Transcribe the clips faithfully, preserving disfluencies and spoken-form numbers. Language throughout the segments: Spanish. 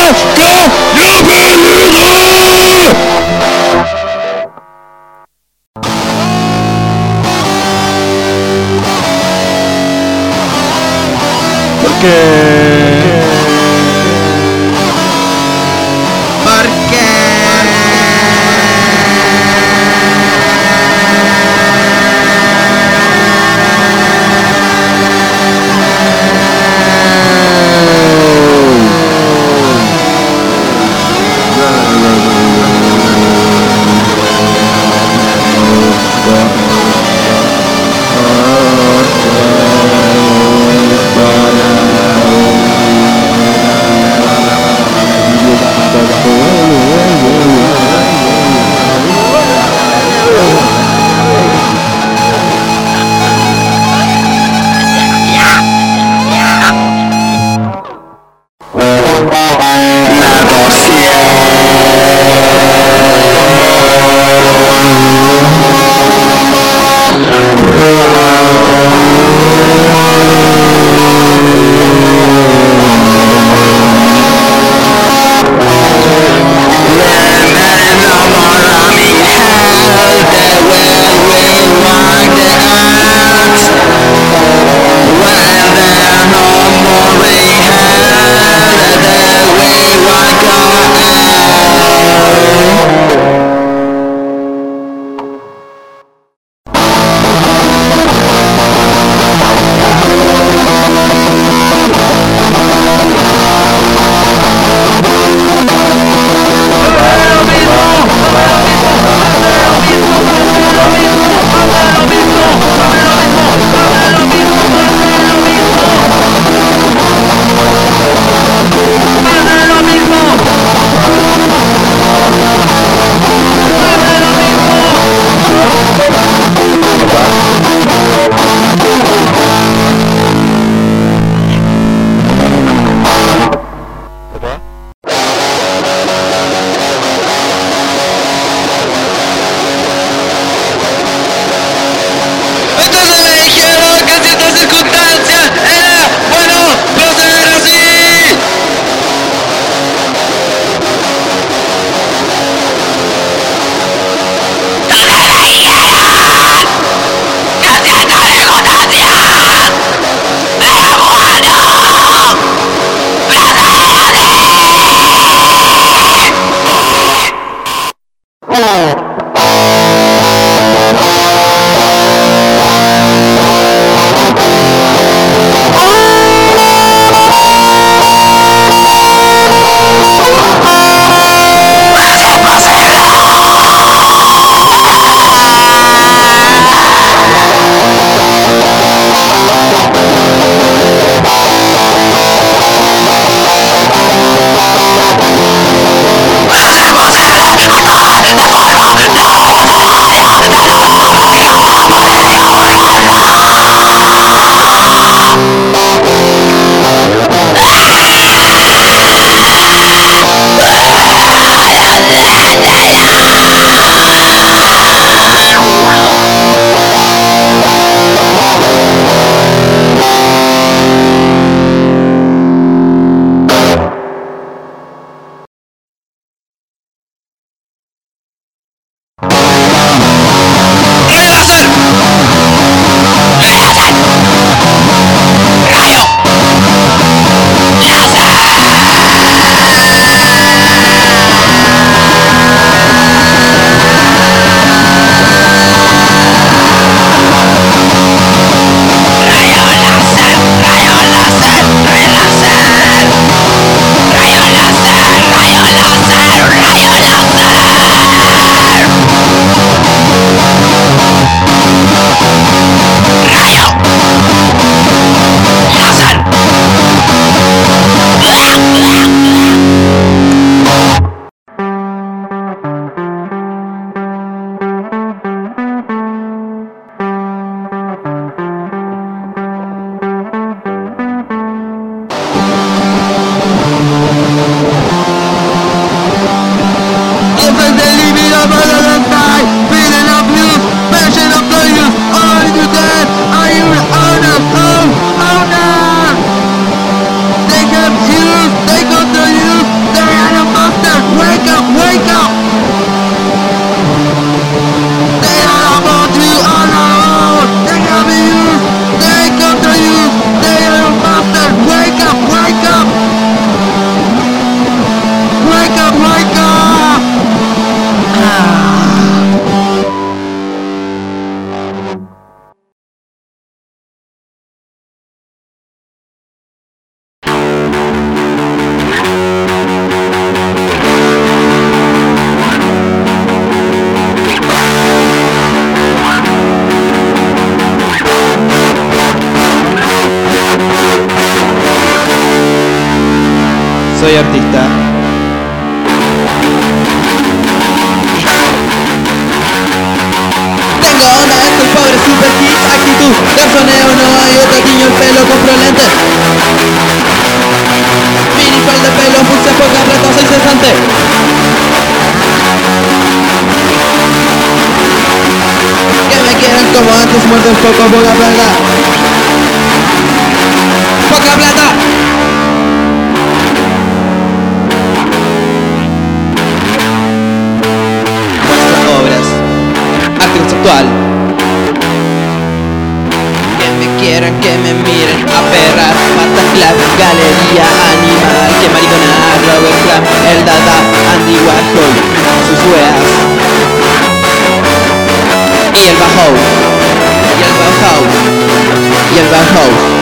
Porque Soy artista. Tengo onda, estoy pobre, super hit, actitud. Garzoneo, no hay otro, tiño el pelo, compro lentes. Minifal de pelo, fucsia, poca plata, soy cesante. Que me quieran como antes, muertos poco, poca plata. Poca plata. Muestra obras, arte conceptual. Que me quieran, que me miren, a perras, patas clap, galería animal, que maricona, Robert Crumb, el Dada, Andy Warhol, sus weas. Y el Bauhaus, y el Bauhaus, y el Bauhaus.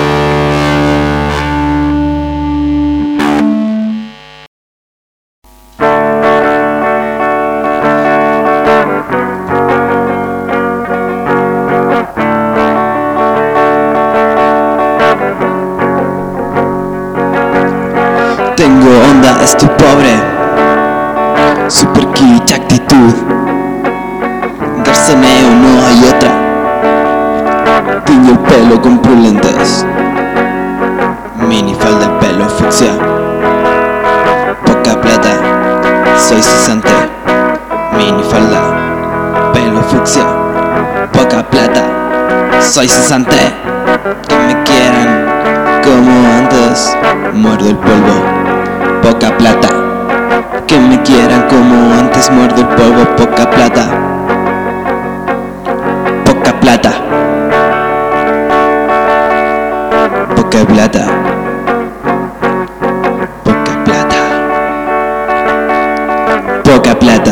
Tengo onda, estoy pobre, super kitsch, actitud. Garzoneo, no hay otra. Tiño el pelo, compro lentes. Minifalda, el pelo, fucsia. Poca plata, soy cesante. Minifalda, pelo, fucsia. Poca plata, soy cesante. Que me quieran como antes, muerdo el polvo. Poca plata, que me quieran como antes, muerdo el polvo, poca plata. Poca plata. Poca plata. Poca plata. Poca plata.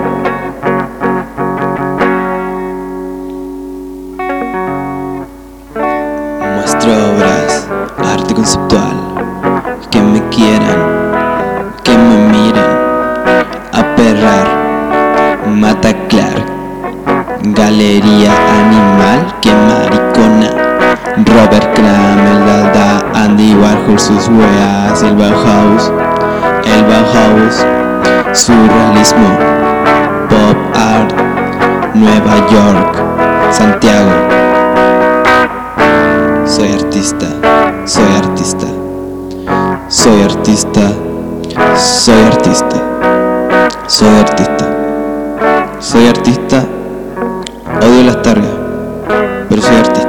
Muestro obras, arte conceptual. Que me quieran, que me miren, aperrar, Mata Clark, galería animal, que maricona, Robert Crumb, el Dada, Andy Warhol, sus weas, el Bauhaus, el Bauhaus, surrealismo, pop art, Nueva York, Santiago. Soy artista, soy artista. Soy artista, soy artista, soy artista, soy artista, odio las targas, pero soy artista.